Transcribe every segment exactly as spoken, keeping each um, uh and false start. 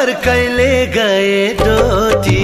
बगर कहिले गए डोटी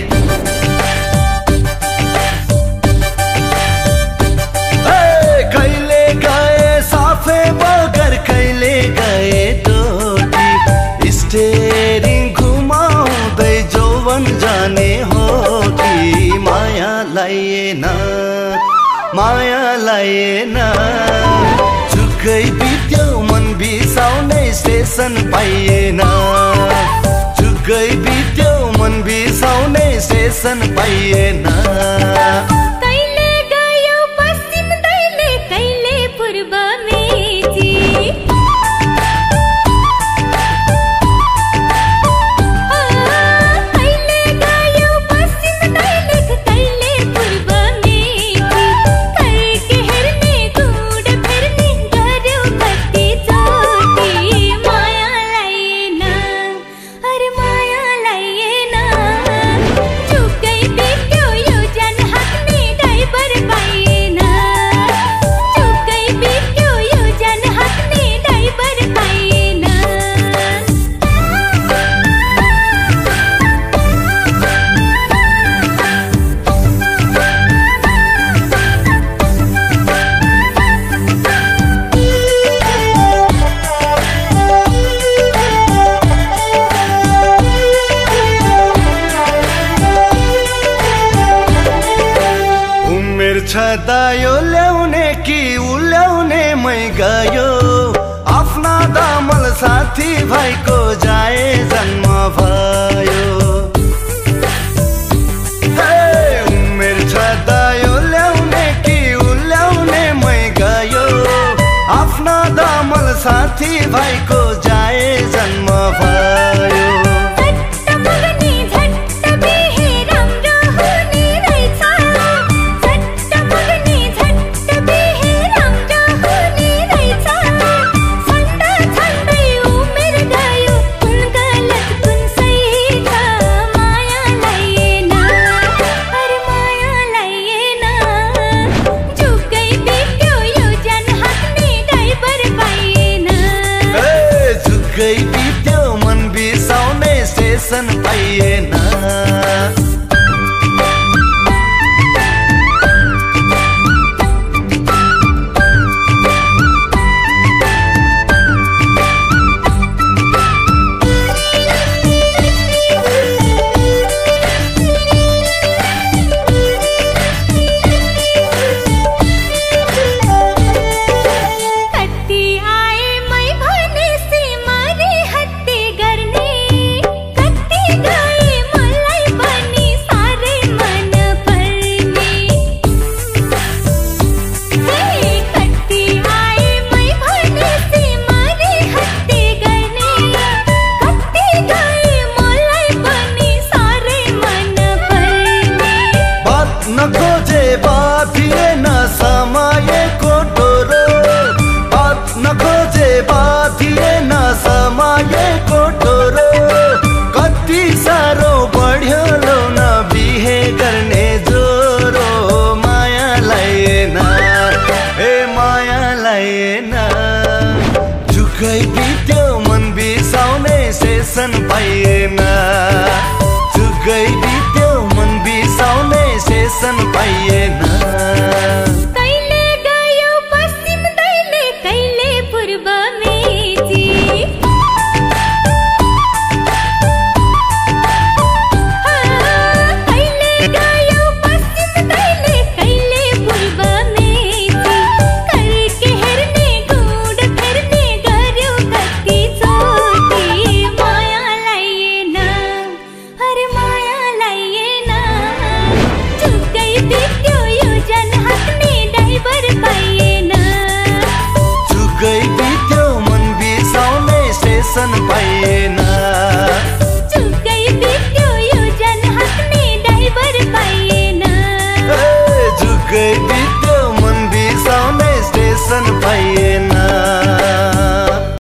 कहिले गए साफे बगर कहिले गए डोटी स्टेरिङ घुमाउँदै जौवन जाने हो कि माया लाएन माया लाएन जुगै बित्यो मन बिसाउने स्टेसन पाइएन जुगै बित्यो मन बिसाउने स्टेसन पाइएन कहिले गयो पश्चिम दैले कहिले पूर्व मेची छदा यो ल्याउने कि उल्याउने मै गयो आफ्ना दामल साथी भाइको जाए जन्म भयो उमेर छदा यो ल्याउने कि उल्याउने मै गयो आफ्ना दामल साथी भाइको जाए जन्म भयो जुगै बित्यो मन बिसाउने स्टेसन पाइएन नखोजे बाँधिएन समयको डोरो बात नखोजे बाँधिएन समयको डोरो कति साह्रो बढ्यो लो न बिहे गर्ने जोरो माया लाएन ए माया लाएन जुगै बित्यो मन बिसाउने स्टेसन पाइ